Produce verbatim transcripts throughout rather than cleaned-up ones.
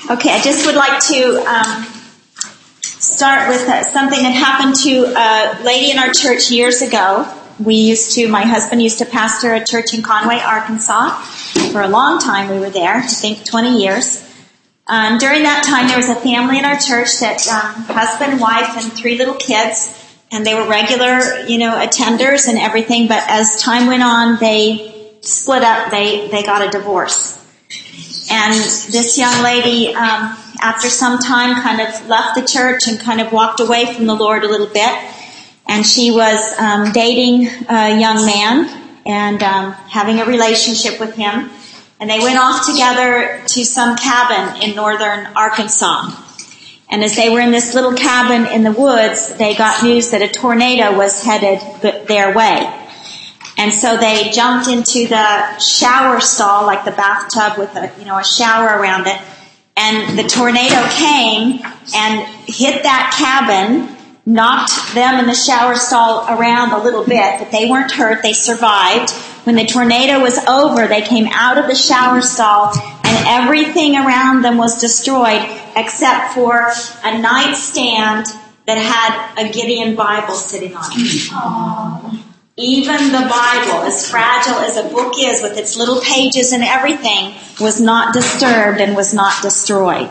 Okay, I just would like to um, start with uh, something that happened to a lady in our church years ago. We used to, my husband used to pastor a church in Conway, Arkansas. For a long time we were there, I think twenty years. Um, during that time there was a family in our church that um, husband, wife, and three little kids. And they were regular, you know, attenders and everything. But as time went on, they split up. They, they got a divorce. And this young lady, um, after some time, kind of left the church and kind of walked away from the Lord a little bit. And she was um, dating a young man and um, having a relationship with him. And they went off together to some cabin in northern Arkansas. And as they were in this little cabin in the woods, they got news that a tornado was headed their way. And so they jumped into the shower stall, like the bathtub with a, you know, a shower around it. And the tornado came and hit that cabin, knocked them in the shower stall around a little bit, but they weren't hurt. They survived. When the tornado was over, they came out of the shower stall and everything around them was destroyed except for a nightstand that had a Gideon Bible sitting on it. Aww. Even the Bible, as fragile as a book is with its little pages and everything, was not disturbed and was not destroyed.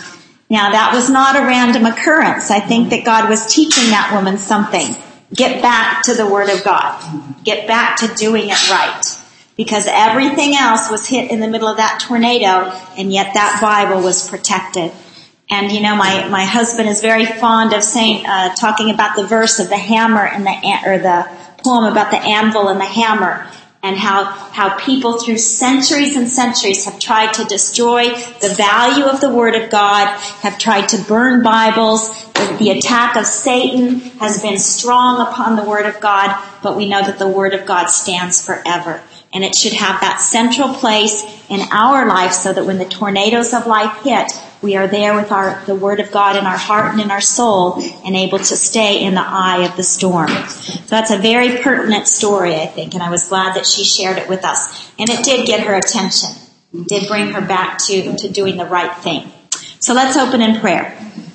Now that was not a random occurrence. I think that God was teaching that woman something. Get back to the Word of God. Get back to doing it right. Because everything else was hit in the middle of that tornado, and yet that Bible was protected. And you know, my, my husband is very fond of saying, uh, talking about the verse of the hammer and the, or the poem about the anvil and the hammer, and how, how people through centuries and centuries have tried to destroy the value of the Word of God, have tried to burn Bibles. The attack of Satan has been strong upon the Word of God, but we know that the Word of God stands forever. And it should have that central place in our life so that when the tornadoes of life hit, we are there with our the Word of God in our heart and in our soul and able to stay in the eye of the storm. So that's a very pertinent story, I think, and I was glad that she shared it with us. And it did get her attention. It did bring her back to, to doing the right thing. So let's open in prayer.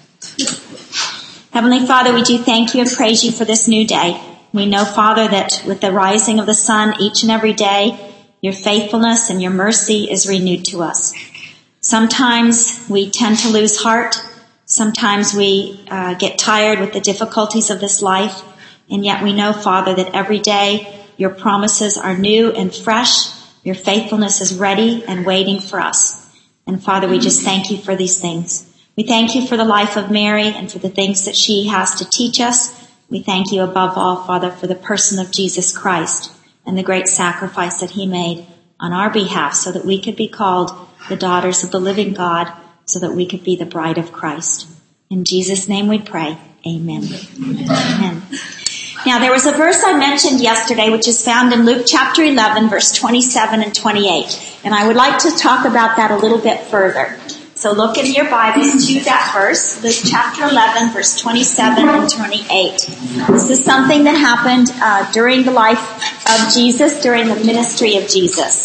Heavenly Father, we do thank you and praise you for this new day. We know, Father, that with the rising of the sun each and every day, your faithfulness and your mercy is renewed to us. Sometimes we tend to lose heart. Sometimes we uh, get tired with the difficulties of this life. And yet we know, Father, that every day your promises are new and fresh. Your faithfulness is ready and waiting for us. And Father, we just thank you for these things. We thank you for the life of Mary and for the things that she has to teach us. We thank you above all, Father, for the person of Jesus Christ and the great sacrifice that he made on our behalf so that we could be called the daughters of the living God, so that we could be the bride of Christ. In Jesus' name we pray. Amen. Amen. Now there was a verse I mentioned yesterday which is found in Luke chapter eleven, verse twenty-seven and twenty-eight. And I would like to talk about that a little bit further. So look in your Bibles to that verse, Luke chapter eleven, verse twenty-seven and twenty-eight. This is something that happened uh, during the life of Jesus, during the ministry of Jesus.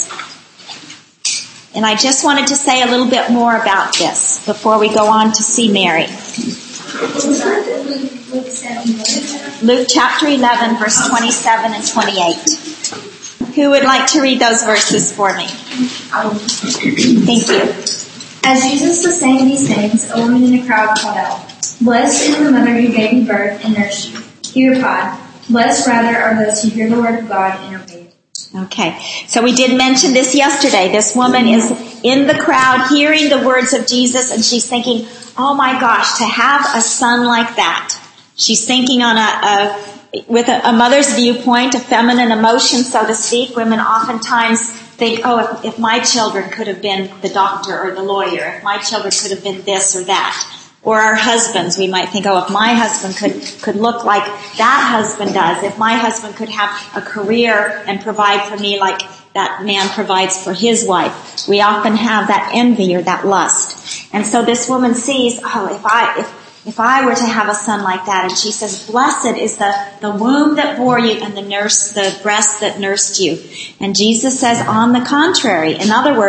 And I just wanted to say a little bit more about this before we go on to see Mary. Luke chapter eleven, verse twenty-seven and twenty-eight. Who would like to read those verses for me? Thank you. As Jesus was saying these things, a woman in the crowd called out, "Blessed is the mother who gave you birth and nursed you." He replied, "Blessed rather are those who hear the word of God and obey it." Okay, so we did mention this yesterday. This woman is in the crowd hearing the words of Jesus and she's thinking, oh my gosh, to have a son like that. She's thinking on a, a with a, a mother's viewpoint, a feminine emotion, so to speak. Women oftentimes think, oh, if, if my children could have been the doctor or the lawyer, if my children could have been this or that. Or our husbands, we might think, oh, if my husband could, could look like that husband does, if my husband could have a career and provide for me like that man provides for his wife. We often have that envy or that lust. And so this woman sees, oh, if I, if, if I were to have a son like that, and she says, blessed is the, the womb that bore you and the nurse, the breast that nursed you. And Jesus says, on the contrary, in other words,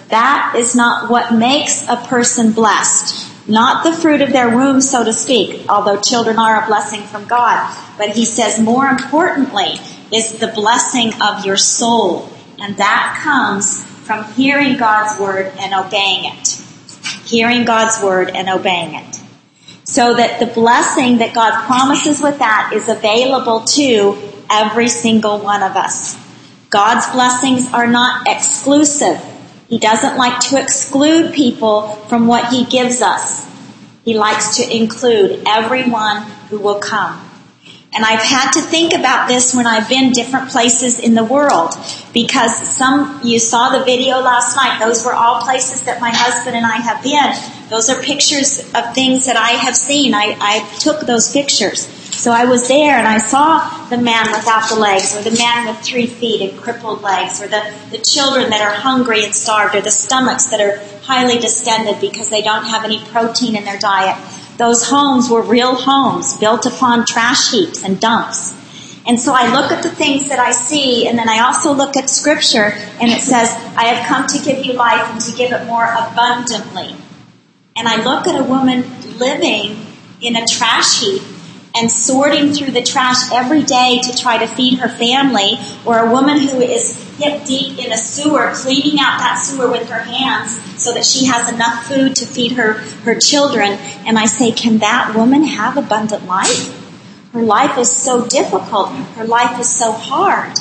That is not what makes a person blessed. Not the fruit of their womb, so to speak, although children are a blessing from God. But he says more importantly is the blessing of your soul. And that comes from hearing God's word and obeying it. Hearing God's word and obeying it. So that the blessing that God promises with that is available to every single one of us. God's blessings are not exclusive. He doesn't like to exclude people from what he gives us. He likes to include everyone who will come. And I've had to think about this when I've been different places in the world, because some, you saw the video last night, those were all places that my husband and I have been. Those are pictures of things that I have seen. I, I took those pictures. So I was there and I saw the man without the legs, or the man with three feet and crippled legs, or the, the children that are hungry and starved, or the stomachs that are highly distended because they don't have any protein in their diet. Those homes were real homes built upon trash heaps and dumps. And so I look at the things that I see, and then I also look at Scripture, and it says, I have come to give you life and to give it more abundantly. And I look at a woman living in a trash heap and sorting through the trash every day to try to feed her family, or a woman who is hip deep in a sewer, cleaning out that sewer with her hands so that she has enough food to feed her, her children. And I say, can that woman have abundant life? Her life is so difficult. Her life is so hard.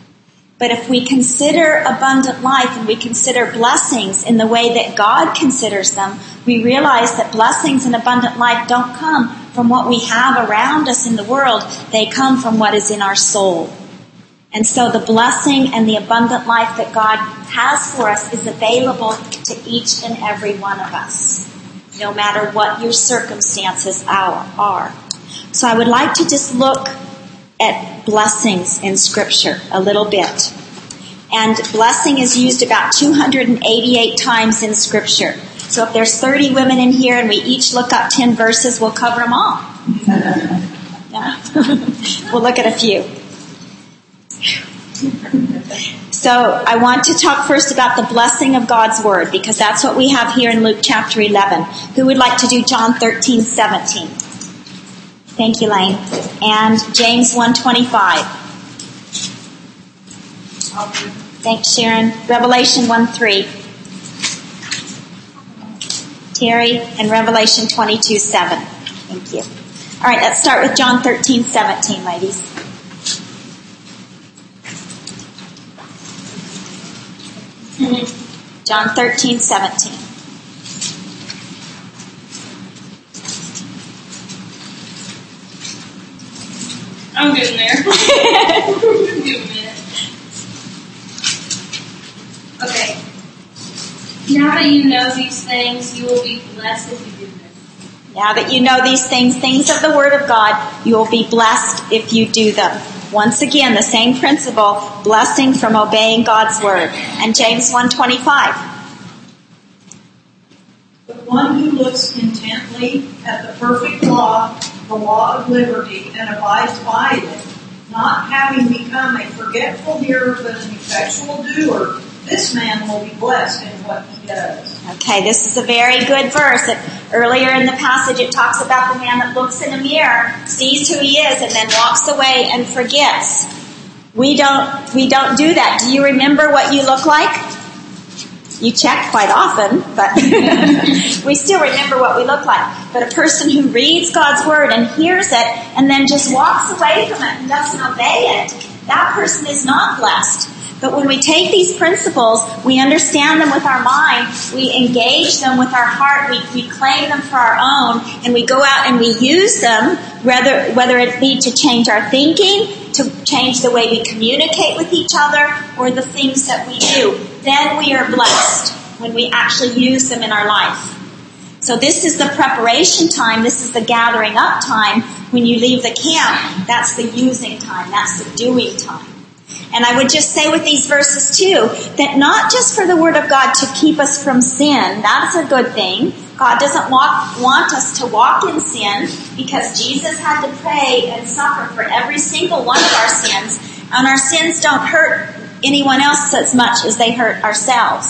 But if we consider abundant life and we consider blessings in the way that God considers them, we realize that blessings and abundant life don't come from what we have around us in the world. They come from what is in our soul. And so the blessing and the abundant life that God has for us is available to each and every one of us, no matter what your circumstances are. So I would like to just look at blessings in Scripture a little bit. And blessing is used about two hundred eighty-eight times in Scripture. So if there's thirty women in here and we each look up ten verses, we'll cover them all. Yeah. We'll look at a few. So I want to talk first about the blessing of God's Word, because that's what we have here in Luke chapter eleven. Who would like to do John thirteen seventeen? Thank you, Lane. And James one twenty-five. Thanks, Sharon. Revelation one three. Terry, and Revelation twenty-two seven. Thank you. All right, let's start with John thirteen seventeen, ladies. John thirteen seventeen. I'm getting there. Give me a minute. Okay. Now that you know these things, you will be blessed if you do them. Now that you know these things, things of the Word of God, you will be blessed if you do them. Once again, the same principle, blessing from obeying God's Word. And James one twenty-five. But one who looks intently at the perfect law, the law of liberty, and abides by it, not having become a forgetful hearer but an effectual doer, this man will be blessed in what he does. Okay, this is a very good verse. It, earlier in the passage it talks about the man that looks in a mirror, sees who he is, and then walks away and forgets. We don't, we don't do that. Do you remember what you look like? You check quite often, but we still remember what we look like. But a person who reads God's Word and hears it and then just walks away from it and doesn't obey it, that person is not blessed. But when we take these principles, we understand them with our mind, we engage them with our heart, we, we claim them for our own, and we go out and we use them, whether, whether it be to change our thinking, to change the way we communicate with each other, or the things that we do. Then we are blessed when we actually use them in our life. So this is the preparation time, this is the gathering up time. When you leave the camp, that's the using time, that's the doing time. And I would just say with these verses too, that not just for the Word of God to keep us from sin, that's a good thing. God doesn't walk, want us to walk in sin, because Jesus had to pay and suffer for every single one of our sins. And our sins don't hurt anyone else as much as they hurt ourselves.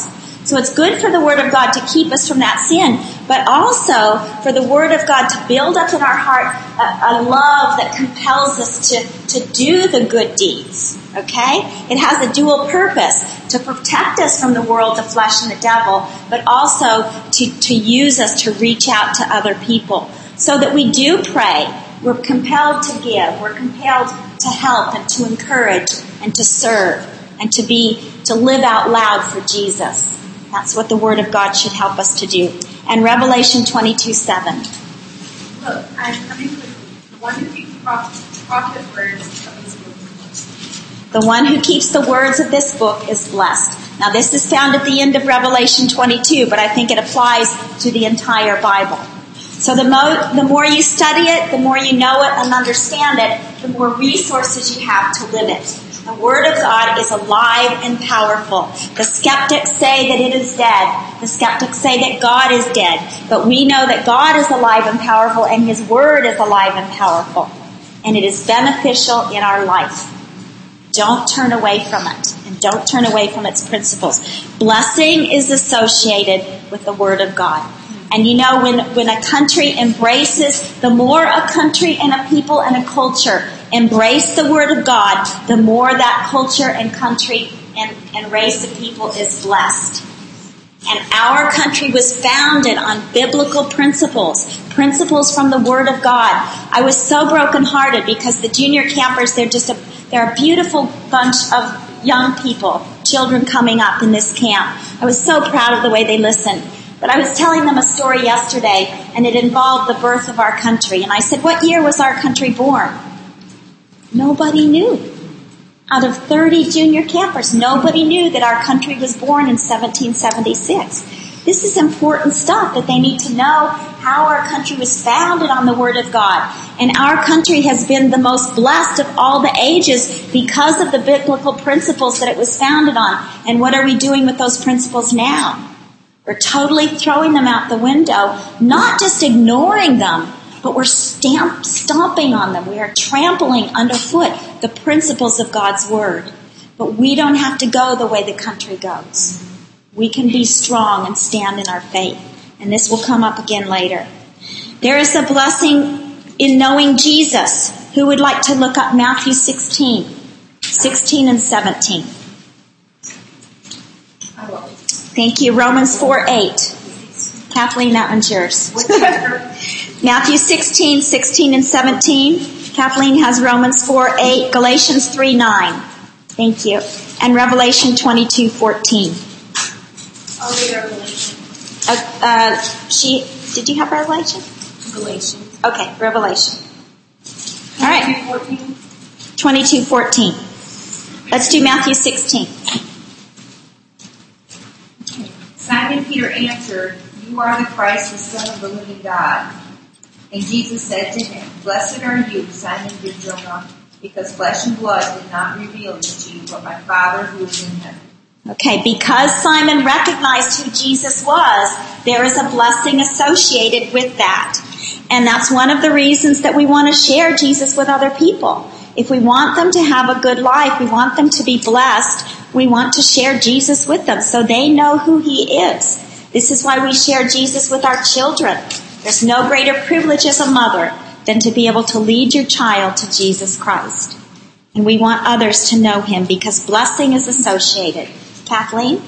So it's good for the Word of God to keep us from that sin, but also for the Word of God to build up in our heart a, a love that compels us to, to do the good deeds. Okay? It has a dual purpose, to protect us from the world, the flesh, and the devil, but also to, to use us to reach out to other people. So that we do pray. We're compelled to give. We're compelled to help and to encourage and to serve and to be, to live out loud for Jesus. That's what the Word of God should help us to do. And Revelation twenty-two seven. Look, I'm coming quickly. The one who keeps prophet words of this book is blessed. The one who keeps the words of this book is blessed. Now this is found at the end of Revelation twenty-two, but I think it applies to the entire Bible. So the, mo- the more you study it, the more you know it and understand it, the more resources you have to live it. The Word of God is alive and powerful. The skeptics say that it is dead. The skeptics say that God is dead. But we know that God is alive and powerful, and His Word is alive and powerful. And it is beneficial in our life. Don't turn away from it, and don't turn away from its principles. Blessing is associated with the Word of God. And you know, when, when a country embraces, the more a country and a people and a culture embrace the Word of God, the more that culture and country and, and race of people is blessed. And our country was founded on biblical principles, principles from the Word of God. I was so brokenhearted because the junior campers, they're just a, they're a beautiful bunch of young people, children coming up in this camp. I was so proud of the way they listened. But I was telling them a story yesterday, and it involved the birth of our country. And I said, what year was our country born? Nobody knew. Out of thirty junior campers, nobody knew that our country was born in seventeen seventy-six. This is important stuff that they need to know how our country was founded on the Word of God. And our country has been the most blessed of all the ages because of the biblical principles that it was founded on. And what are we doing with those principles now? We're totally throwing them out the window, not just ignoring them, but we're stamp, stomping on them. We are trampling underfoot the principles of God's Word. But we don't have to go the way the country goes. We can be strong and stand in our faith. And this will come up again later. There is a blessing in knowing Jesus. Who would like to look up Matthew sixteen? sixteen and seventeen. I will. Thank you. Romans four eight. Kathleen, that one's yours. Matthew sixteen, sixteen and seventeen. Kathleen has Romans four eight, Galatians three nine. Thank you. And Revelation twenty-two fourteen. I'll read Revelation. Uh, uh, she, did you have Revelation? Galatians. Okay, Revelation. All right. fourteen. twenty-two fourteen. Let's do Matthew sixteen. Simon Peter answered, "You are the Christ, the Son of the living God." And Jesus said to him, "Blessed are you, Simon Bar-Jonah, because flesh and blood did not reveal this to you, but my Father who is in heaven." Okay, because Simon recognized who Jesus was, there is a blessing associated with that. And that's one of the reasons that we want to share Jesus with other people. If we want them to have a good life, we want them to be blessed, we want to share Jesus with them so they know who He is. This is why we share Jesus with our children. There's no greater privilege as a mother than to be able to lead your child to Jesus Christ. And we want others to know Him because blessing is associated. Kathleen?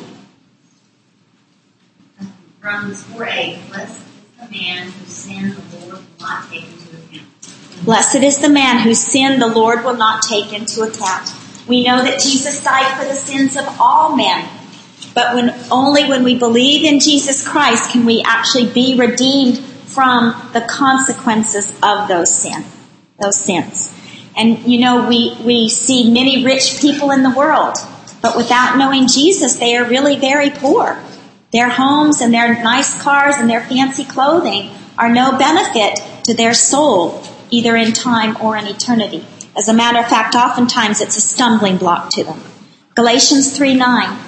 Romans four eight. Blessed is the man whose sin the Lord will not take into account. Blessed is the man whose sin the Lord will not take into account. We know that Jesus died for the sins of all men. But when only when we believe in Jesus Christ can we actually be redeemed from the consequences of those sin, those sins. And you know, we, we see many rich people in the world, but without knowing Jesus, they are really very poor. Their homes and their nice cars and their fancy clothing are no benefit to their soul, either in time or in eternity. As a matter of fact, oftentimes it's a stumbling block to them. Galatians three nine.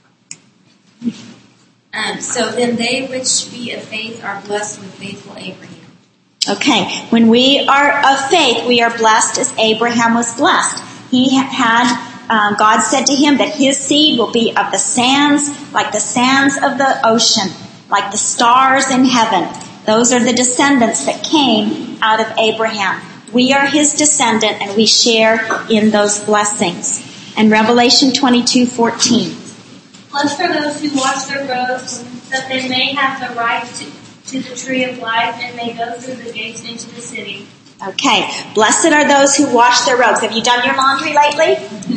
Um, so then they which be of faith are blessed with faithful Abraham. Okay, when we are of faith, we are blessed as Abraham was blessed. He had um, God said to him that his seed will be of the sands, like the sands of the ocean, like the stars in heaven. Those are the descendants that came out of Abraham. We are his descendant, and we share in those blessings. And Revelation twenty-two fourteen. Blessed are those who wash their robes, that they may have the right to, to the tree of life and may go through the gates into the city. Okay, blessed are those who wash their robes. Have you done your laundry lately?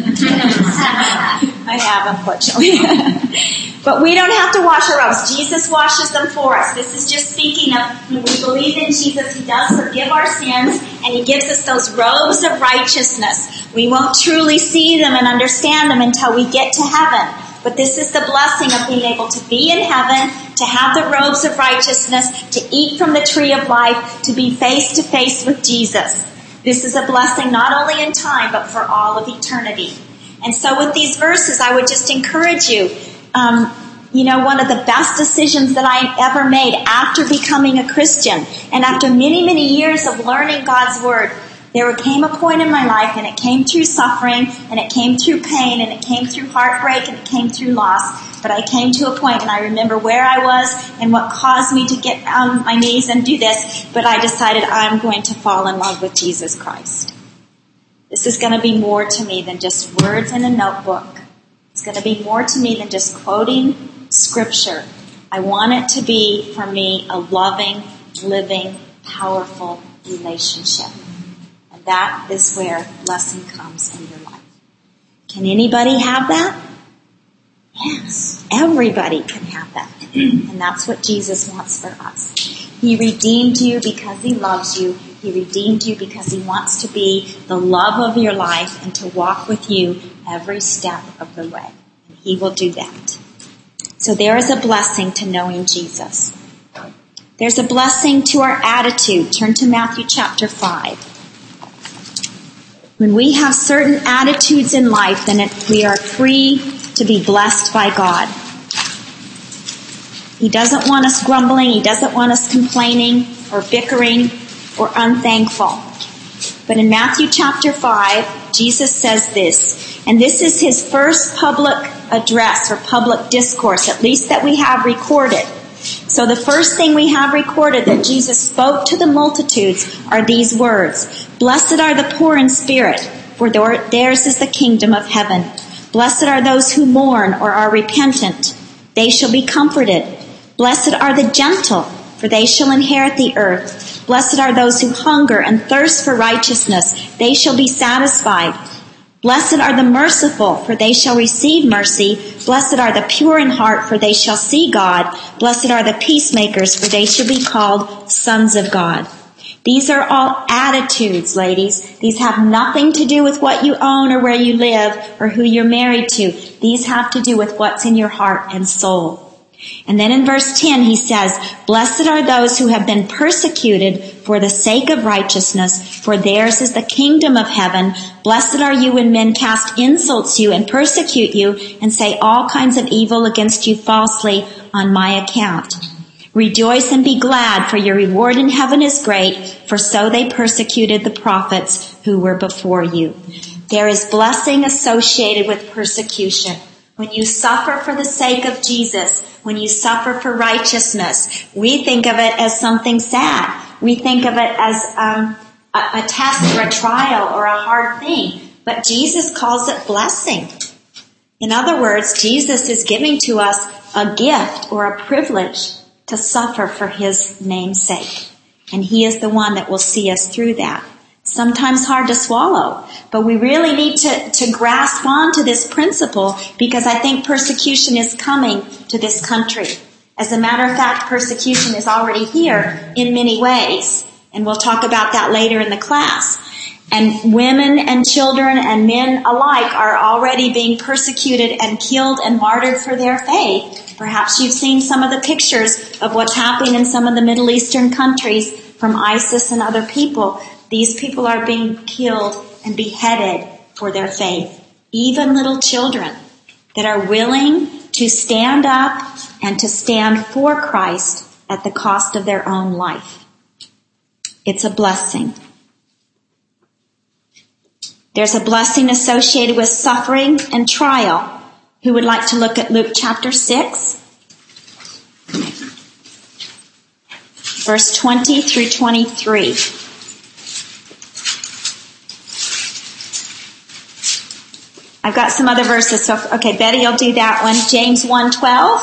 I have, unfortunately. But we don't have to wash our robes. Jesus washes them for us. This is just speaking of when we believe in Jesus, he does forgive our sins, and he gives us those robes of righteousness. We won't truly see them and understand them until we get to heaven. But this is the blessing of being able to be in heaven, to have the robes of righteousness, to eat from the tree of life, to be face to face with Jesus. This is a blessing not only in time, but for all of eternity. And so with these verses, I would just encourage you, um, you know, one of the best decisions that I ever made after becoming a Christian, and after many, many years of learning God's Word, there came a point in my life, and it came through suffering, and it came through pain, and it came through heartbreak, and it came through loss. But I came to a point, and I remember where I was and what caused me to get on my knees and do this. But I decided I'm going to fall in love with Jesus Christ. This is going to be more to me than just words in a notebook. It's going to be more to me than just quoting Scripture. I want it to be, for me, a loving, living, powerful relationship. That is where blessing comes in your life. Can anybody have that? Yes, everybody can have that. And that's what Jesus wants for us. He redeemed you because he loves you. He redeemed you because he wants to be the love of your life and to walk with you every step of the way. And he will do that. So there is a blessing to knowing Jesus. There's a blessing to our attitude. Turn to Matthew chapter five. When we have certain attitudes in life, then it, we are free to be blessed by God. He doesn't want us grumbling. He doesn't want us complaining or bickering or unthankful. But in Matthew chapter five, Jesus says this, and this is his first public address or public discourse, at least that we have recorded. So the first thing we have recorded that Jesus spoke to the multitudes are these words. Blessed are the poor in spirit, for theirs is the kingdom of heaven. Blessed are those who mourn or are repentant. They shall be comforted. Blessed are the gentle, for they shall inherit the earth. Blessed are those who hunger and thirst for righteousness. They shall be satisfied. Blessed are the merciful, for they shall receive mercy. Blessed are the pure in heart, for they shall see God. Blessed are the peacemakers, for they shall be called sons of God. These are all attitudes, ladies. These have nothing to do with what you own or where you live or who you're married to. These have to do with what's in your heart and soul. And then in verse ten he says, Blessed are those who have been persecuted for the sake of righteousness, for theirs is the kingdom of heaven. Blessed are you when men cast insults you and persecute you and say all kinds of evil against you falsely on my account. Rejoice and be glad, for your reward in heaven is great, for so they persecuted the prophets who were before you. There is blessing associated with persecution. When you suffer for the sake of Jesus, when you suffer for righteousness, we think of it as something sad. We think of it as um, a, a test or a trial or a hard thing. But Jesus calls it blessing. In other words, Jesus is giving to us a gift or a privilege to suffer for his name's sake. And he is the one that will see us through that. Sometimes hard to swallow, but we really need to, to grasp onto this principle because I think persecution is coming to this country. As a matter of fact, persecution is already here in many ways, and we'll talk about that later in the class. And women and children and men alike are already being persecuted and killed and martyred for their faith. Perhaps you've seen some of the pictures of what's happening in some of the Middle Eastern countries from ISIS and other people. These people are being killed and beheaded for their faith. Even little children that are willing to stand up and to stand for Christ at the cost of their own life. It's a blessing. There's a blessing associated with suffering and trial. Who would like to look at Luke chapter six? Verse twenty through twenty-three. I've got some other verses, so, okay, Betty, you'll do that one. James one twelve.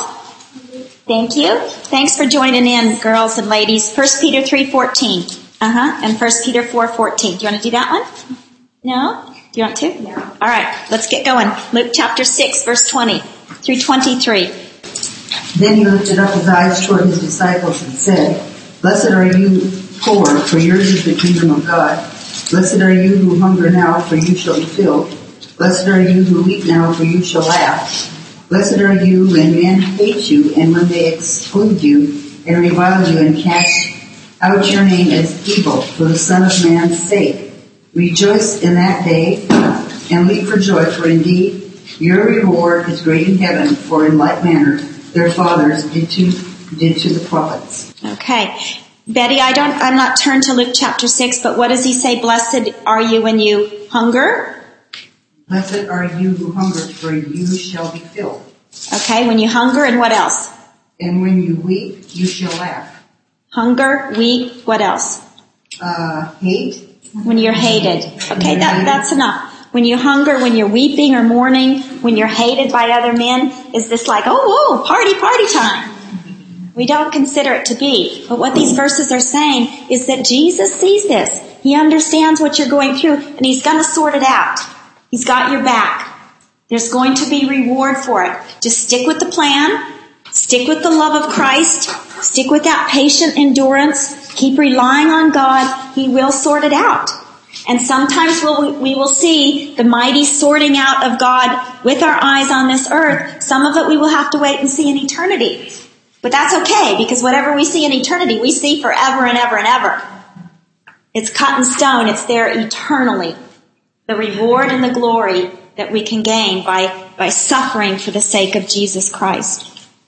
Thank you. Thanks for joining in, girls and ladies. First Peter three fourteen. Uh-huh, and First Peter four fourteen. Do you want to do that one? No? Do you want to? No. All right, let's get going. Luke chapter six, verse twenty through twenty-three. Then he lifted up his eyes toward his disciples and said, Blessed are you poor, for yours is the kingdom of God. Blessed are you who hunger now, for you shall be filled. Blessed are you who weep now, for you shall laugh. Blessed are you when men hate you, and when they exclude you, and revile you, and cast out your name as evil for the Son of Man's sake. Rejoice in that day, and leap for joy, for indeed your reward is great in heaven, for in like manner their fathers did to, did to the prophets. Okay. Betty, I don't, I'm not turned to Luke chapter six, but what does he say? Blessed are you when you hunger? Blessed are you who hunger, for you shall be filled. Okay, when you hunger, and what else? And when you weep, you shall laugh. Hunger, weep, what else? Uh, hate. When you're hated. Okay, that, that's enough. When you hunger, when you're weeping or mourning, when you're hated by other men, is this like, oh, whoa, party, party time? We don't consider it to be. But what these verses are saying is that Jesus sees this. He understands what you're going through, and he's going to sort it out. He's got your back. There's going to be reward for it. Just stick with the plan. Stick with the love of Christ. Stick with that patient endurance. Keep relying on God. He will sort it out. And sometimes we'll, we will see the mighty sorting out of God with our eyes on this earth. Some of it we will have to wait and see in eternity. But that's okay, because whatever we see in eternity, we see forever and ever and ever. It's cut in stone. It's there eternally. The reward and the glory that we can gain by, by suffering for the sake of Jesus Christ.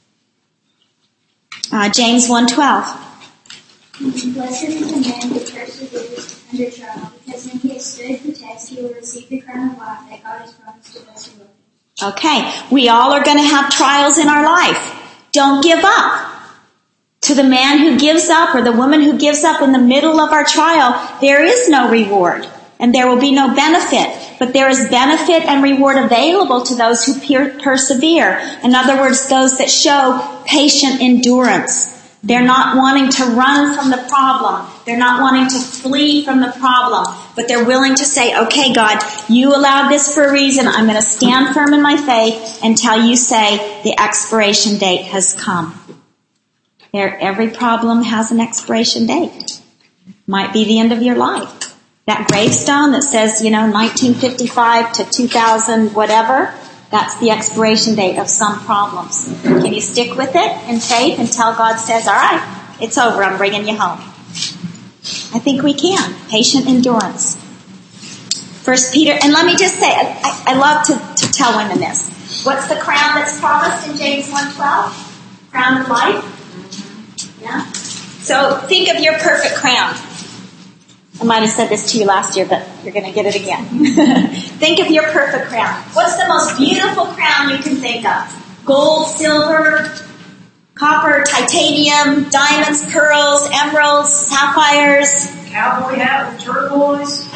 Uh, James one twelve. Blessed is the man who perseveres under trial, because when he has stood the test, he will receive the crown of life that God has promised to those who love him. Okay, we all are going to have trials in our life. Don't give up. To the man who gives up or the woman who gives up in the middle of our trial, there is no reward and there will be no benefit. But there is benefit and reward available to those who per- persevere. In other words, those that show patient endurance. They're not wanting to run from the problem. They're not wanting to flee from the problem. But they're willing to say, okay, God, you allowed this for a reason. I'm going to stand firm in my faith until you say the expiration date has come. There, every problem has an expiration date. Might be the end of your life. That gravestone that says, you know, nineteen fifty-five to two thousand whatever, that's the expiration date of some problems. Can you stick with it in faith until God says, all right, it's over, I'm bringing you home? I think we can. Patient endurance. First Peter, and let me just say, I, I love to, to tell women this. What's the crown that's promised in James one twelve? Crown of life? Yeah? So think of your perfect crown. I might have said this to you last year, but you're going to get it again. Think of your perfect crown. What's the most beautiful crown you can think of? Gold, silver, copper, titanium, diamonds, pearls, emeralds, sapphires. Cowboy hat with turquoise.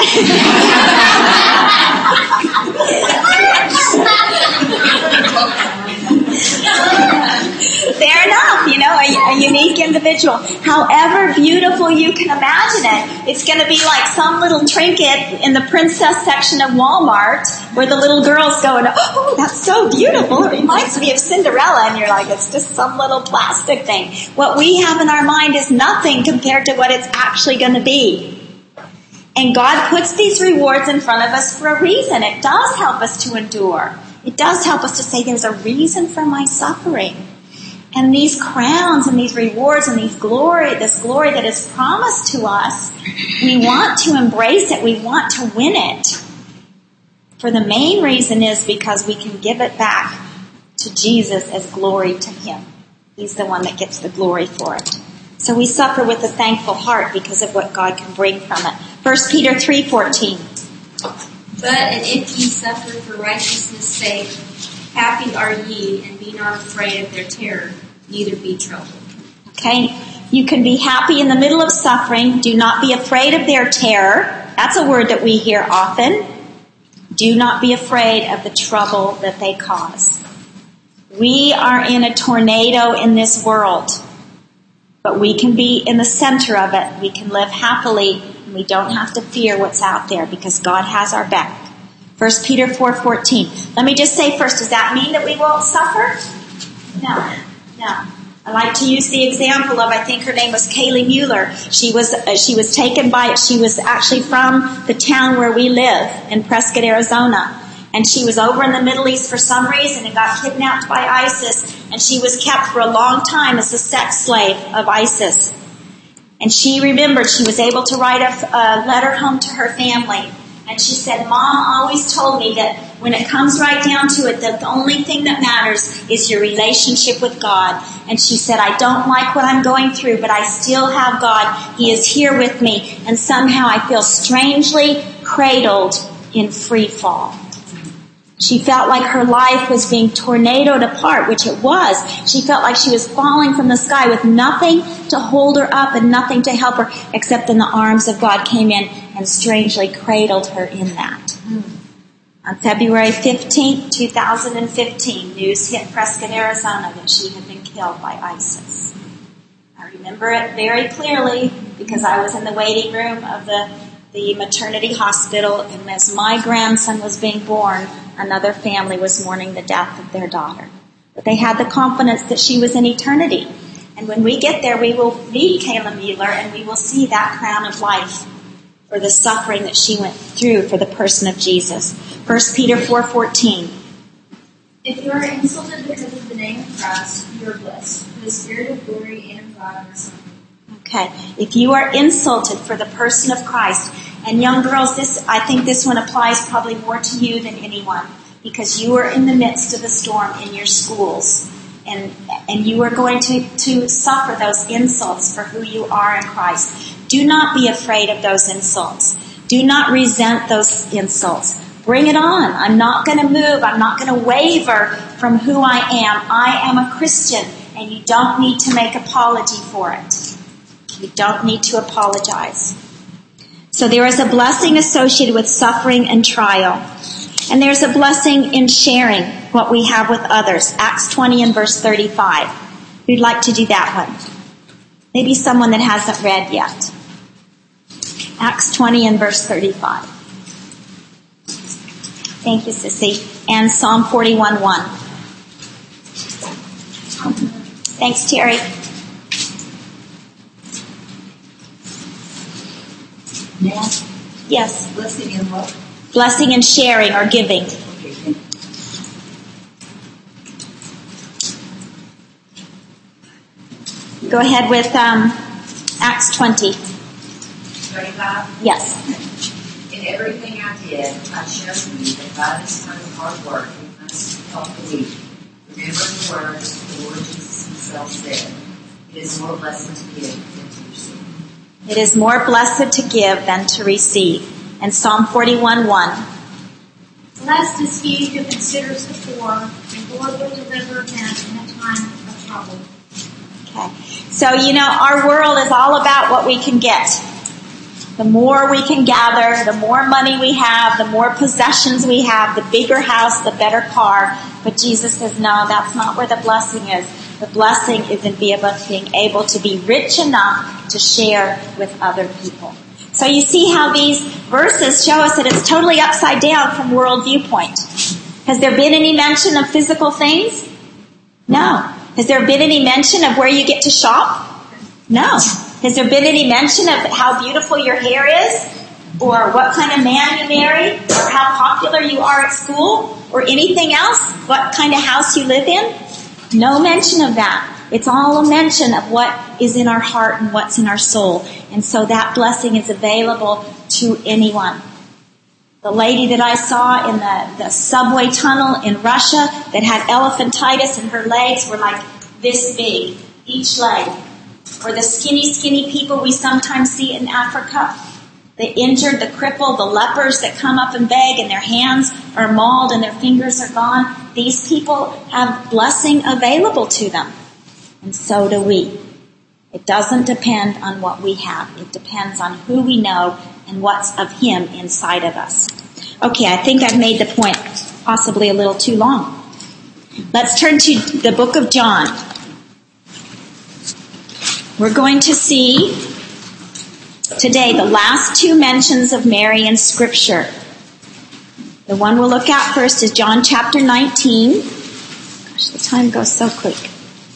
Fair enough, you know, a, a unique individual. However beautiful you can imagine it, it's going to be like some little trinket in the princess section of Walmart where the little girls go, oh, that's so beautiful. It reminds me of Cinderella. And you're like, it's just some little plastic thing. What we have in our mind is nothing compared to what it's actually going to be. And God puts these rewards in front of us for a reason. It does help us to endure. It does help us to say there's a reason for my suffering. And these crowns and these rewards and these glory, this glory that is promised to us, we want to embrace it. We want to win it. For the main reason is because we can give it back to Jesus as glory to Him. He's the one that gets the glory for it. So we suffer with a thankful heart because of what God can bring from it. First Peter three fourteen. But and if ye suffer for righteousness' sake, happy are ye, and be not afraid of their terror, neither be troubled. Okay? You can be happy in the middle of suffering. Do not be afraid of their terror. That's a word that we hear often. Do not be afraid of the trouble that they cause. We are in a tornado in this world, but we can be in the center of it. We can live happily, and we don't have to fear what's out there because God has our back. First Peter four fourteen. Let me just say first, does that mean that we won't suffer? No, no. I like to use the example of, I think her name was Kaylee Mueller. She was uh, she was taken by, she was actually from the town where we live in Prescott, Arizona. And she was over in the Middle East for some reason and got kidnapped by ISIS. And she was kept for a long time as a sex slave of ISIS. And she remembered she was able to write a, a letter home to her family. And she said, Mom always told me that when it comes right down to it, that the only thing that matters is your relationship with God. And she said, I don't like what I'm going through, but I still have God. He is here with me. And somehow I feel strangely cradled in free fall. She felt like her life was being tornadoed apart, which it was. She felt like she was falling from the sky with nothing to hold her up and nothing to help her, except then the arms of God came in and strangely cradled her in that. Mm. On February fifteenth, twenty fifteen, news hit Prescott, Arizona that she had been killed by ISIS. I remember it very clearly because I was in the waiting room of the, the maternity hospital, and as my grandson was being born, another family was mourning the death of their daughter. But they had the confidence that she was in eternity. And when we get there, we will meet Kayla Mueller and we will see that crown of life for the suffering that she went through for the person of Jesus. First Peter four fourteen. If you are insulted because of the name of Christ, you are blessed, for the Spirit of glory and of God rests on you. Okay. If you are insulted for the person of Christ, and young girls, this, I think this one applies probably more to you than anyone, because you are in the midst of the storm in your schools, and, and you are going to, to suffer those insults for who you are in Christ. Do not be afraid of those insults. Do not resent those insults. Bring it on. I'm not going to move. I'm not going to waver from who I am. I am a Christian, and you don't need to make apology for it. You don't need to apologize. So there is a blessing associated with suffering and trial. And there's a blessing in sharing what we have with others. Acts twenty and verse thirty-five. Who'd like to do that one? Maybe someone that hasn't read yet. Acts twenty and verse thirty-five. Thank you, Sissy. And Psalm forty-one one. Thanks, Terry. Now, Yes. blessing in what? Blessing and sharing or giving. Okay, thank you. Go ahead with um, Acts twenty. thirty-five. Yes. In everything I did, I showed you that by this kind of hard work, we must help the weak. Remember the words the Lord Jesus himself said, it is more blessed to give than to receive. It is more blessed to give than to receive. And Psalm forty-one one. Blessed is he who considers the poor, and the Lord will deliver them in a time of trouble. Okay. So, you know, our world is all about what we can get. The more we can gather, the more money we have, the more possessions we have, the bigger house, the better car. But Jesus says, no, that's not where the blessing is. The blessing is in being able to be rich enough to share with other people. So you see how these verses show us that it's totally upside down from world viewpoint. Has there been any mention of physical things? No. Has there been any mention of where you get to shop? No. Has there been any mention of how beautiful your hair is? Or what kind of man you marry? Or how popular you are at school? Or anything else? What kind of house you live in? No mention of that. It's all a mention of what is in our heart and what's in our soul. And so that blessing is available to anyone. The lady that I saw in the, the subway tunnel in Russia that had elephantitis and her legs were like this big, each leg. Or the skinny, skinny people we sometimes see in Africa. The injured, the crippled, the lepers that come up and beg and their hands are mauled and their fingers are gone. These people have blessing available to them. And so do we. It doesn't depend on what we have. It depends on who we know and what's of Him inside of us. Okay, I think I've made the point possibly a little too long. Let's turn to the book of John. We're going to see today the last two mentions of Mary in Scripture. The one we'll look at first is John chapter nineteen. Gosh, the time goes so quick.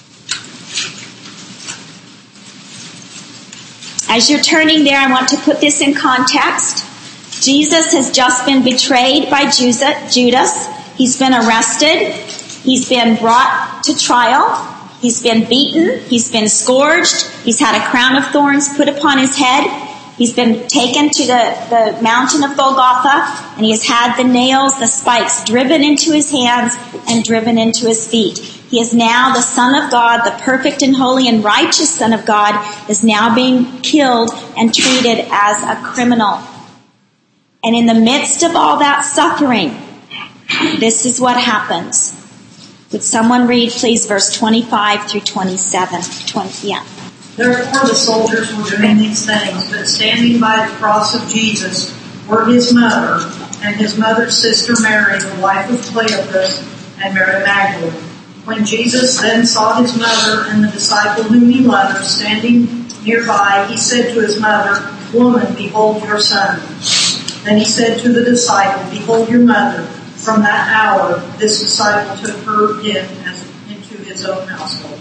As you're turning there, I want to put this in context. Jesus has just been betrayed by Judas. He's been arrested. He's been brought to trial. He's been beaten. He's been scourged. He's had a crown of thorns put upon his head. He's been taken to the, the mountain of Golgotha, and he has had the nails, the spikes driven into his hands and driven into his feet. He is now the Son of God, the perfect and holy and righteous Son of God, is now being killed and treated as a criminal. And in the midst of all that suffering, this is what happens. Would someone read, please, verse twenty-five through twenty-seven? twenty, yeah. Therefore the soldiers were doing these things, but standing by the cross of Jesus were his mother and his mother's sister Mary, the wife of Cleopas, and Mary Magdalene. When Jesus then saw his mother and the disciple whom he loved standing nearby, he said to his mother, "Woman, behold your son." Then he said to the disciple, "Behold your mother." From that hour, this disciple took her in as into his own household.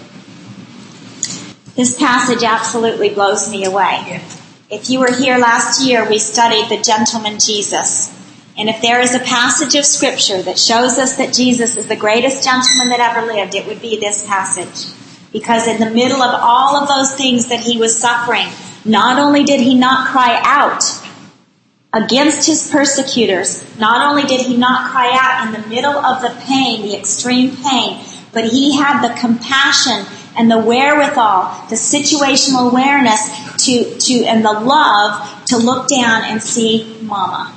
This passage absolutely blows me away. Yeah. If you were here last year, we studied the gentleman Jesus. And if there is a passage of Scripture that shows us that Jesus is the greatest gentleman that ever lived, it would be this passage. Because in the middle of all of those things that he was suffering, not only did he not cry out against his persecutors, not only did he not cry out in the middle of the pain, the extreme pain, but he had the compassion and the wherewithal, the situational awareness to, to, and the love to look down and see Mama.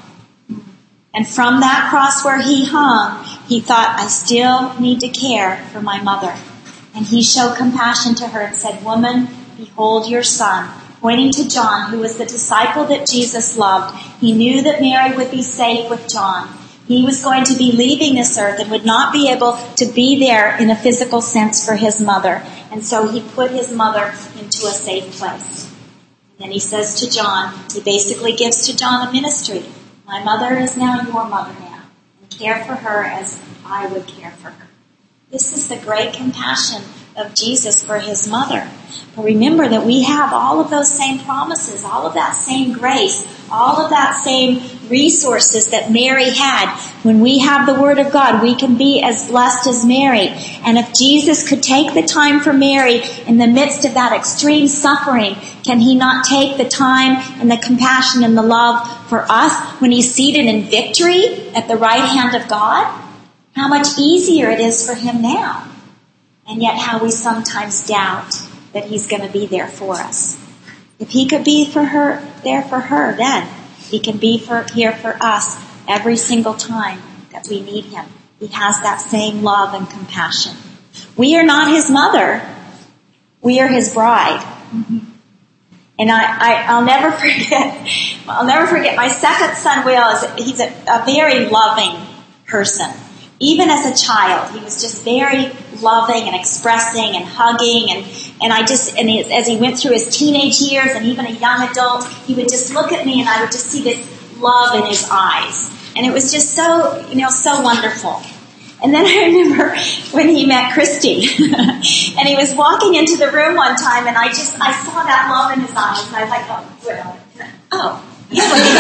And from that cross where he hung, he thought, I still need to care for my mother. And he showed compassion to her and said, "Woman, behold your son." Pointing to John, who was the disciple that Jesus loved. He knew that Mary would be safe with John. He was going to be leaving this earth and would not be able to be there in a physical sense for his mother. And so he put his mother into a safe place. And then he says to John, he basically gives to John a ministry. My mother is now your mother now. And care for her as I would care for her. This is the great compassion of Jesus for his mother. But remember that we have all of those same promises, all of that same grace, all of that same resources that Mary had. When we have the Word of God, we can be as blessed as Mary. And if Jesus could take the time for Mary in the midst of that extreme suffering, can he not take the time and the compassion and the love for us when he's seated in victory at the right hand of God? How much easier it is for him now. And yet how we sometimes doubt that he's going to be there for us. If he could be for her, there for her, then he can be for, here for us every single time that we need him. He has that same love and compassion. We are not his mother. We are his bride. Mm-hmm. And I, I, I'll never forget, I'll never forget my second son, Will, is he's a, a very loving person. Even as a child, he was just very loving and expressing and hugging, and, and I just, and as he went through his teenage years and even a young adult, he would just look at me and I would just see this love in his eyes. And it was just so, you know, so wonderful. And then I remember when he met Christy, and he was walking into the room one time, and I just, I saw that love in his eyes, and I was like, oh, well, oh, he's looking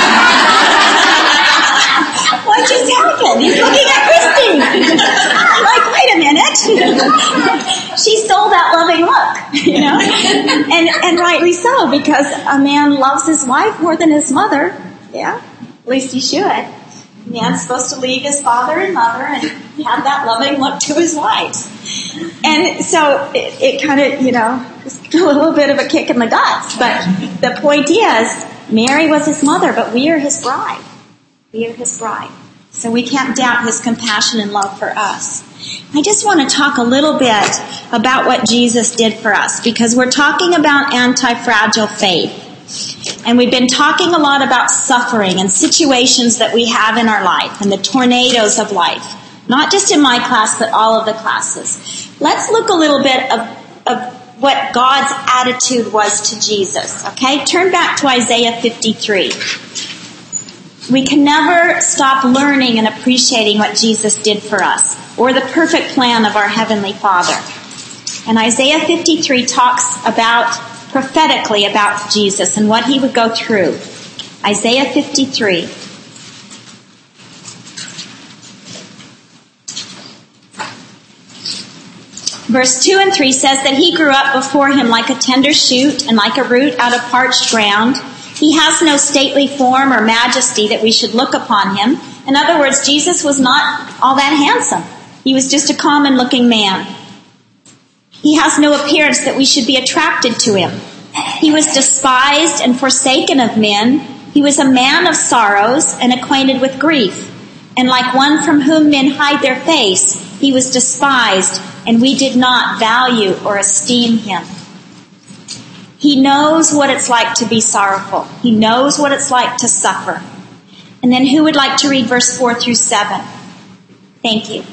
at what just happened? He's looking at Christy. I'm like, wait a minute. She stole that loving look, you know? And, and rightly so, because a man loves his wife more than his mother. Yeah? At least he should. A man's supposed to leave his father and mother and have that loving look to his wife. And so it, it kind of, you know, was a little bit of a kick in the guts. But the point is, Mary was his mother, but we are his bride. We are his bride. So we can't doubt his compassion and love for us. I just want to talk a little bit about what Jesus did for us, because we're talking about anti-fragile faith. And we've been talking a lot about suffering and situations that we have in our life and the tornadoes of life. Not just in my class, but all of the classes. Let's look a little bit of, of what God's attitude was to Jesus. Okay? Turn back to Isaiah fifty-three. We can never stop learning and appreciating what Jesus did for us, or the perfect plan of our Heavenly Father. And Isaiah fifty-three talks about, prophetically about Jesus and what he would go through. Isaiah fifty-three. Verse two and three says that he grew up before him like a tender shoot and like a root out of parched ground. He has no stately form or majesty that we should look upon him. In other words, Jesus was not all that handsome. He was just a common looking man. He has no appearance that we should be attracted to him. He was despised and forsaken of men. He was a man of sorrows and acquainted with grief. And like one from whom men hide their face, he was despised, and we did not value or esteem him. He knows what it's like to be sorrowful. He knows what it's like to suffer. And then who would like to read verse four through seven? Thank you.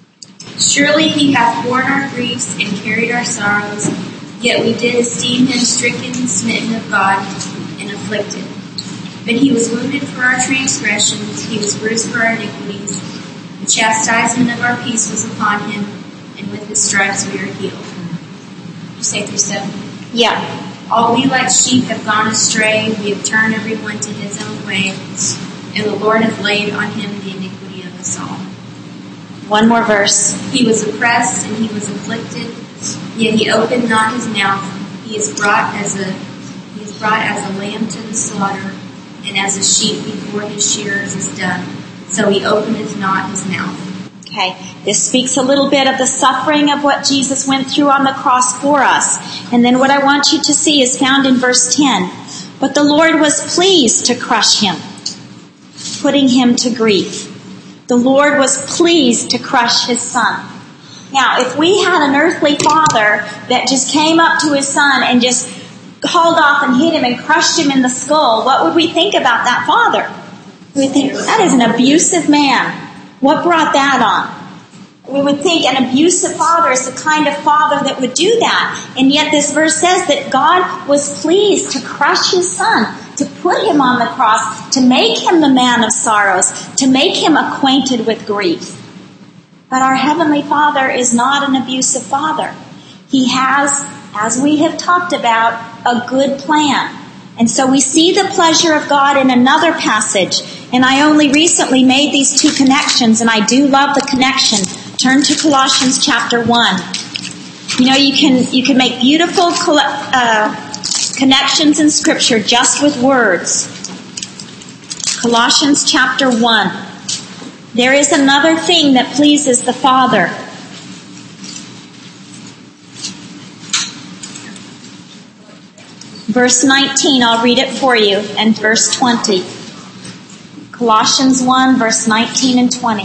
Surely he hath borne our griefs and carried our sorrows, yet we did esteem him stricken, smitten of God, and afflicted. But he was wounded for our transgressions, he was bruised for our iniquities. The chastisement of our peace was upon him, and with his stripes we are healed. Did you say through seven? Yeah. All we like sheep have gone astray, we have turned everyone to his own way, and the Lord hath laid on him the iniquity of us all. One more verse. He was oppressed and he was afflicted, yet he opened not his mouth. He is brought as a he is brought as a lamb to the slaughter, and as a sheep before his shearers is dumb, so he openeth not his mouth. Okay, this speaks a little bit of the suffering of what Jesus went through on the cross for us. And then what I want you to see is found in verse ten. But the Lord was pleased to crush him, putting him to grief. The Lord was pleased to crush his son. Now, if we had an earthly father that just came up to his son and just hauled off and hit him and crushed him in the skull, what would we think about that father? We would think, that is an abusive man. What brought that on? We would think an abusive father is the kind of father that would do that. And yet this verse says that God was pleased to crush his son, to put him on the cross, to make him the man of sorrows, to make him acquainted with grief. But our Heavenly Father is not an abusive father. He has, as we have talked about, a good plan. And so we see the pleasure of God in another passage. And I only recently made these two connections, and I do love the connection. Turn to Colossians chapter one. You know, you can you can make beautiful uh, connections in Scripture just with words. Colossians chapter one. There is another thing that pleases the Father. Verse nineteen, I'll read it for you, and verse twenty. Colossians one, verse nineteen and twenty.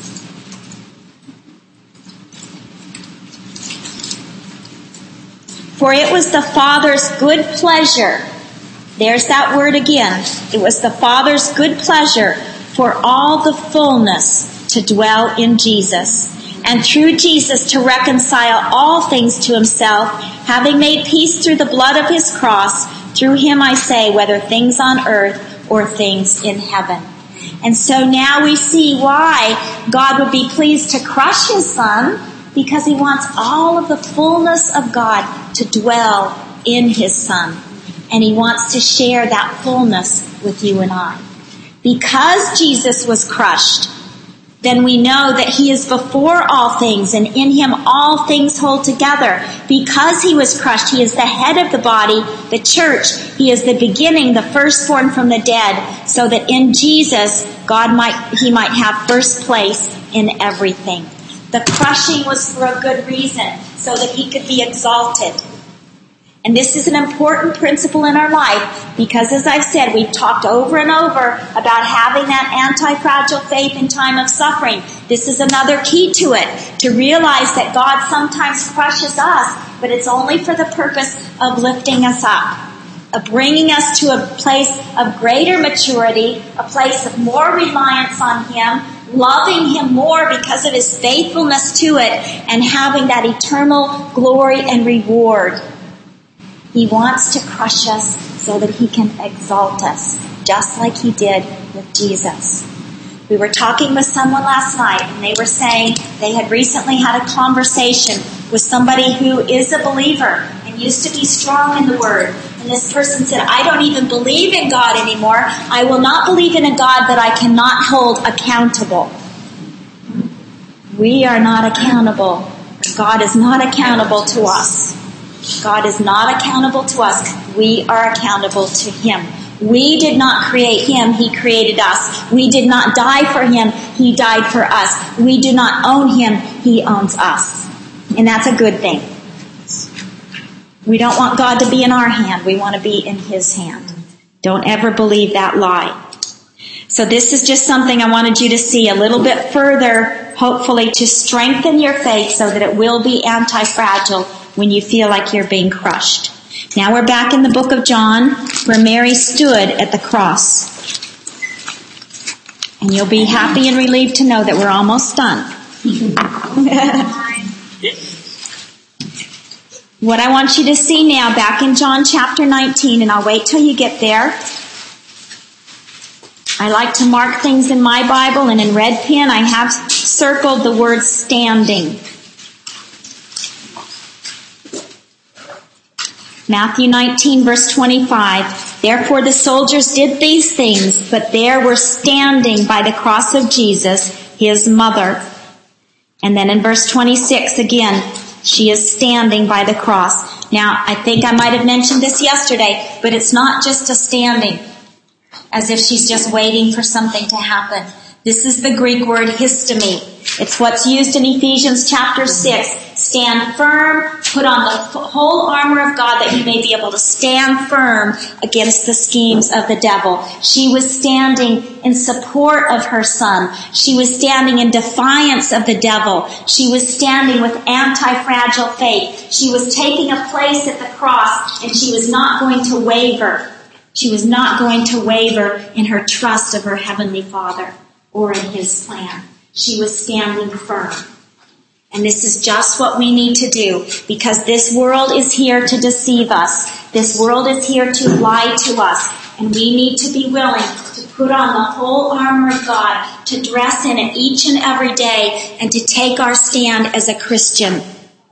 For it was the Father's good pleasure, there's that word again, it was the Father's good pleasure for all the fullness to dwell in Jesus, and through Jesus to reconcile all things to himself, having made peace through the blood of his cross. Through him I say, whether things on earth or things in heaven. And so now we see why God would be pleased to crush his son, because he wants all of the fullness of God to dwell in his son. And he wants to share that fullness with you and I. Because Jesus was crushed, then we know that he is before all things, and in him all things hold together. Because he was crushed, he is the head of the body, the church. He is the beginning, the firstborn from the dead, so that in Jesus, God might, he might have first place in everything. The crushing was for a good reason, so that he could be exalted. And this is an important principle in our life because, as I've said, we've talked over and over about having that anti-fragile faith in time of suffering. This is another key to it, to realize that God sometimes crushes us, but it's only for the purpose of lifting us up, of bringing us to a place of greater maturity, a place of more reliance on Him, loving Him more because of His faithfulness to it, and having that eternal glory and reward. He wants to crush us so that He can exalt us, just like He did with Jesus. We were talking with someone last night, and they were saying they had recently had a conversation with somebody who is a believer and used to be strong in the Word. And this person said, I don't even believe in God anymore. I will not believe in a God that I cannot hold accountable. We are not accountable. God is not accountable to us. God is not accountable to us. We are accountable to Him. We did not create Him. He created us. We did not die for Him. He died for us. We do not own Him. He owns us. And that's a good thing. We don't want God to be in our hand. We want to be in His hand. Don't ever believe that lie. So this is just something I wanted you to see a little bit further, hopefully to strengthen your faith so that it will be anti-fragile when you feel like you're being crushed. Now we're back in the book of John where Mary stood at the cross. And you'll be happy and relieved to know that we're almost done. What I want you to see now, back in John chapter nineteen, and I'll wait till you get there. I like to mark things in my Bible, and in red pen I have circled the word standing. Matthew nineteen, verse twenty-five. Therefore the soldiers did these things, but there were standing by the cross of Jesus His mother. And then in verse twenty-six again, she is standing by the cross. Now, I think I might have mentioned this yesterday, but it's not just a standing, as if she's just waiting for something to happen. This is the Greek word histemi. It's what's used in Ephesians chapter six. Stand firm, put on the whole armor of God that you may be able to stand firm against the schemes of the devil. She was standing in support of her son. She was standing in defiance of the devil. She was standing with anti-fragile faith. She was taking a place at the cross, and she was not going to waver. She was not going to waver in her trust of her heavenly Father or in His plan. She was standing firm. And this is just what we need to do, because this world is here to deceive us. This world is here to lie to us. And we need to be willing to put on the whole armor of God, to dress in it each and every day, and to take our stand as a Christian.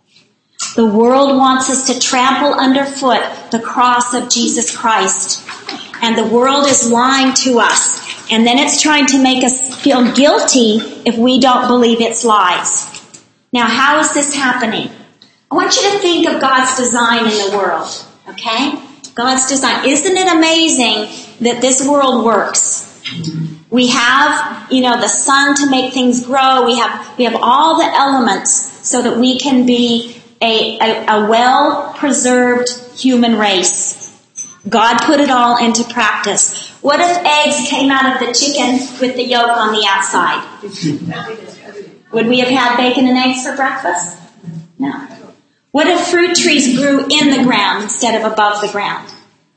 The world wants us to trample underfoot the cross of Jesus Christ. And the world is lying to us. And then it's trying to make us feel guilty if we don't believe its lies. Now, how is this happening? I want you to think of God's design in the world, okay? God's design. Isn't it amazing that this world works? We have, you know, the sun to make things grow. We have, we have all the elements so that we can be a, a, a well-preserved human race. God put it all into practice. What if eggs came out of the chicken with the yolk on the outside? Would we have had bacon and eggs for breakfast? No. What if fruit trees grew in the ground instead of above the ground?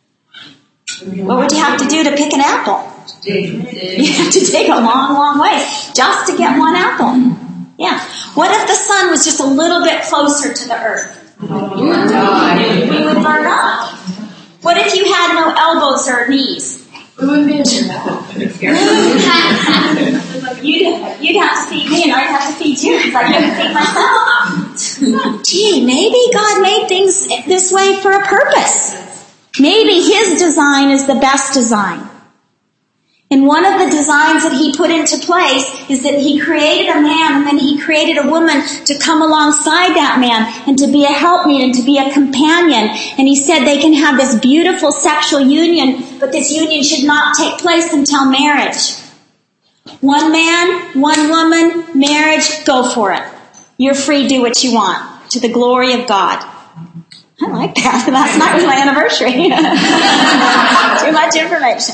What would you have to do to pick an apple? You have to dig a long, long way just to get one apple. Yeah. What if the sun was just a little bit closer to the earth? We would burn up. What if you had no elbows or knees? We wouldn't be able to. You'd, you'd have to feed me and I'd have to feed you because I couldn't feed myself. Gee, maybe God made things this way for a purpose. Maybe His design is the best design. And one of the designs that He put into place is that He created a man and then He created a woman to come alongside that man and to be a helpmeet and to be a companion. And He said they can have this beautiful sexual union, but this union should not take place until marriage. One man, one woman, marriage, go for it. You're free, do what you want, to the glory of God. I like that. Last night was my anniversary. Too much information.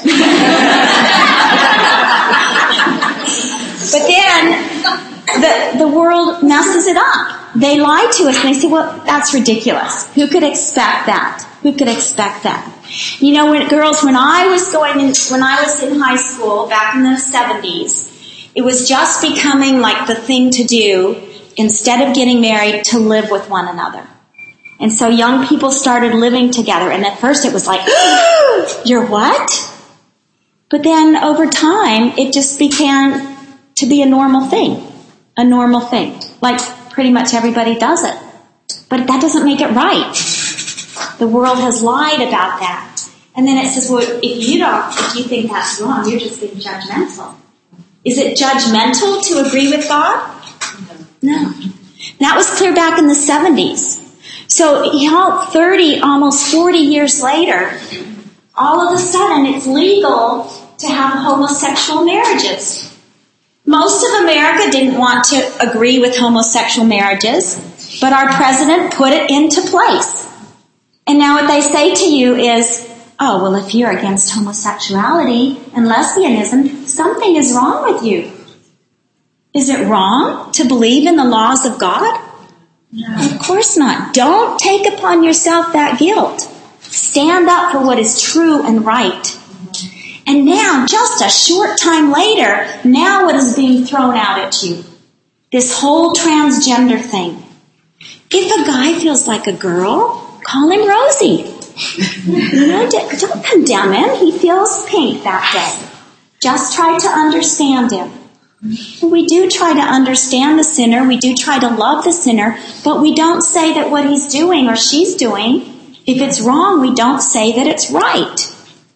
But then the, the world messes it up. They lie to us and they say, well, that's ridiculous. Who could expect that? Who could expect that? You know, when, girls, when I was going in, when I was in high school back in the seventies, it was just becoming like the thing to do, instead of getting married, to live with one another. And so young people started living together, and at first it was like, oh, you're what? But then over time, it just began to be a normal thing. A normal thing. Like pretty much everybody does it. But that doesn't make it right. The world has lied about that. And then it says, well, if you don't, if you think that's wrong, you're just being judgmental. Is it judgmental to agree with God? No. That was clear back in the seventies. So, you know, thirty, almost forty years later, all of a sudden it's legal to have homosexual marriages. Most of America didn't want to agree with homosexual marriages, but our president put it into place. And now what they say to you is, oh, well, if you're against homosexuality and lesbianism, something is wrong with you. Is it wrong to believe in the laws of God? No. Of course not. Don't take upon yourself that guilt. Stand up for what is true and right. And now, just a short time later, now what is being thrown out at you? This whole transgender thing. If a guy feels like a girl, call him Rosie. You know, don't condemn him. He feels pink that day. Just try to understand him. We do try to understand the sinner. We do try to love the sinner, but we don't say that what he's doing or she's doing, if it's wrong, we don't say that it's right.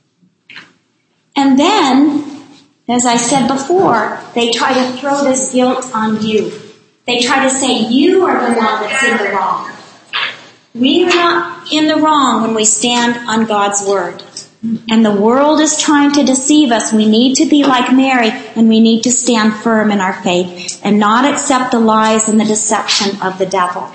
And then, as I said before, they try to throw this guilt on you. They try to say you are the one that's in the wrong. We are not in the wrong when we stand on God's word. And the world is trying to deceive us. We need to be like Mary, and we need to stand firm in our faith and not accept the lies and the deception of the devil.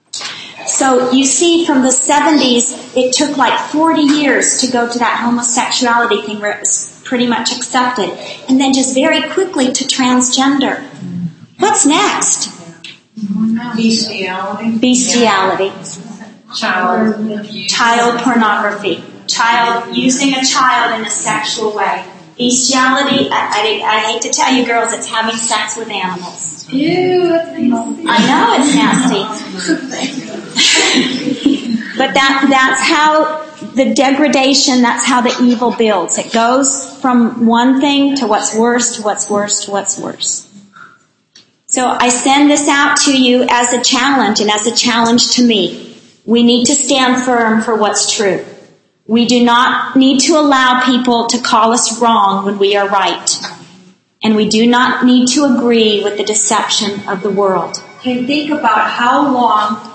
So you see, from the seventies, it took like forty years to go to that homosexuality thing where it was pretty much accepted. And then just very quickly to transgender. What's next? Bestiality. Bestiality. Child. Child pornography. Child, using a child in a sexual way. Bestiality, I, I, I hate to tell you girls, it's having sex with animals. Ew, that's nasty. I know it's nasty. But that, that's how the degradation, that's how the evil builds. It goes from one thing to what's worse, to what's worse, to what's worse. So I send this out to you as a challenge and as a challenge to me. We need to stand firm for what's true. We do not need to allow people to call us wrong when we are right. And we do not need to agree with the deception of the world. And think about how long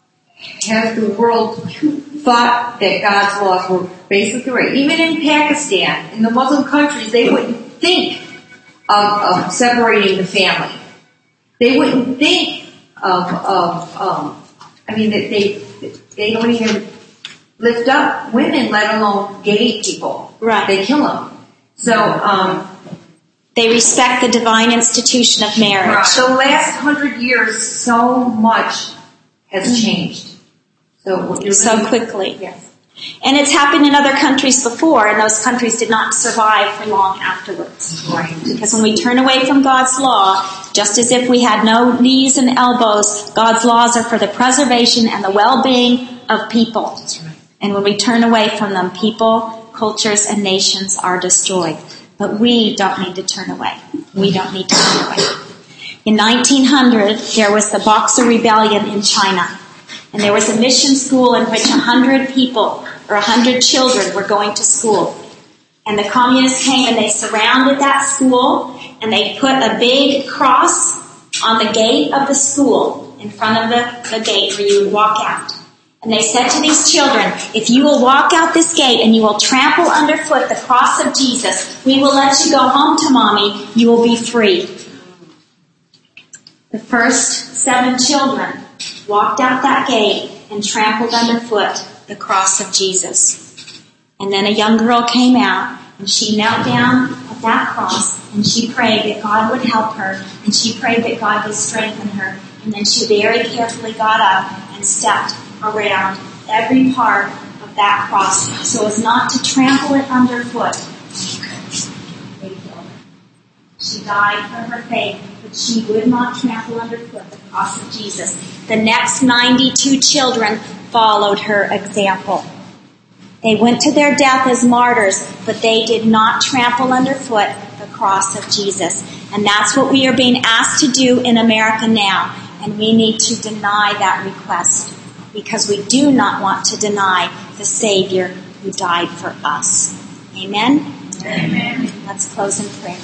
has the world thought that God's laws were basically right. Even in Pakistan, in the Muslim countries, they wouldn't think of, of separating the family. They wouldn't think of, of um, I mean, that they they don't even lift up women, let alone gay people. Right. They kill them. So, um, they respect the divine institution of marriage. Right. The last hundred years, so much has changed. So, you're so really, quickly. Yes. And it's happened in other countries before, and those countries did not survive for long afterwards. Right. Because when we turn away from God's law, just as if we had no knees and elbows, God's laws are for the preservation and the well-being of people. That's right. And when we turn away from them, people, cultures, and nations are destroyed. But we don't need to turn away. We don't need to turn away. In nineteen hundred, there was the Boxer Rebellion in China. And there was a mission school in which a hundred people, or a hundred children, were going to school. And the communists came and they surrounded that school, and they put a big cross on the gate of the school, in front of the, the gate where you would walk out. And they said to these children, if you will walk out this gate and you will trample underfoot the cross of Jesus, we will let you go home to mommy. You will be free. The first seven children walked out that gate and trampled underfoot the cross of Jesus. And then a young girl came out, and she knelt down at that cross, and she prayed that God would help her, and she prayed that God would strengthen her. And then she very carefully got up and stepped around every part of that cross so as not to trample it underfoot. They killed her. She died for her faith, but she would not trample underfoot the cross of Jesus. The next ninety-two children followed her example. They went to their death as martyrs, but they did not trample underfoot the cross of Jesus. And that's what we are being asked to do in America now. And we need to deny that request because we do not want to deny the Savior who died for us. Amen? Amen. Let's close in prayer.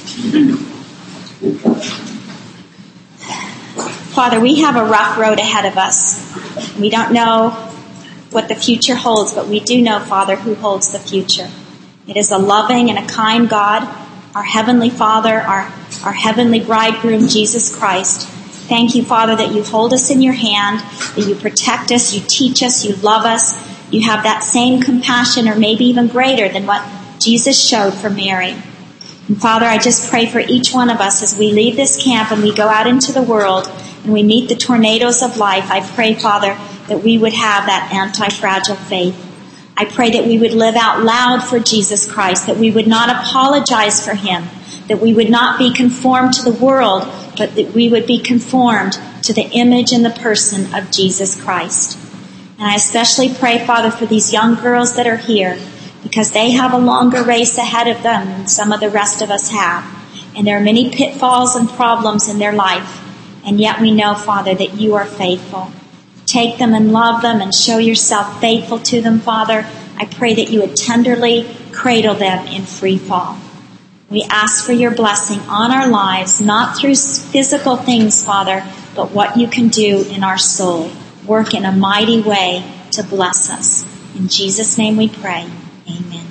Father, we have a rough road ahead of us. We don't know what the future holds, but we do know, Father, who holds the future. It is a loving and a kind God, our Heavenly Father, our, our Heavenly Bridegroom, Jesus Christ. Thank you, Father, that you hold us in your hand, that you protect us, you teach us, you love us. You have that same compassion, or maybe even greater than what Jesus showed for Mary. And Father, I just pray for each one of us as we leave this camp and we go out into the world and we meet the tornadoes of life. I pray, Father, that we would have that anti-fragile faith. I pray that we would live out loud for Jesus Christ, that we would not apologize for him, that we would not be conformed to the world, but that we would be conformed to the image and the person of Jesus Christ. And I especially pray, Father, for these young girls that are here, because they have a longer race ahead of them than some of the rest of us have. And there are many pitfalls and problems in their life. And yet we know, Father, that you are faithful. Take them and love them and show yourself faithful to them, Father. I pray that you would tenderly cradle them in free fall. We ask for your blessing on our lives, not through physical things, Father, but what you can do in our soul. Work in a mighty way to bless us. In Jesus' name we pray. Amen.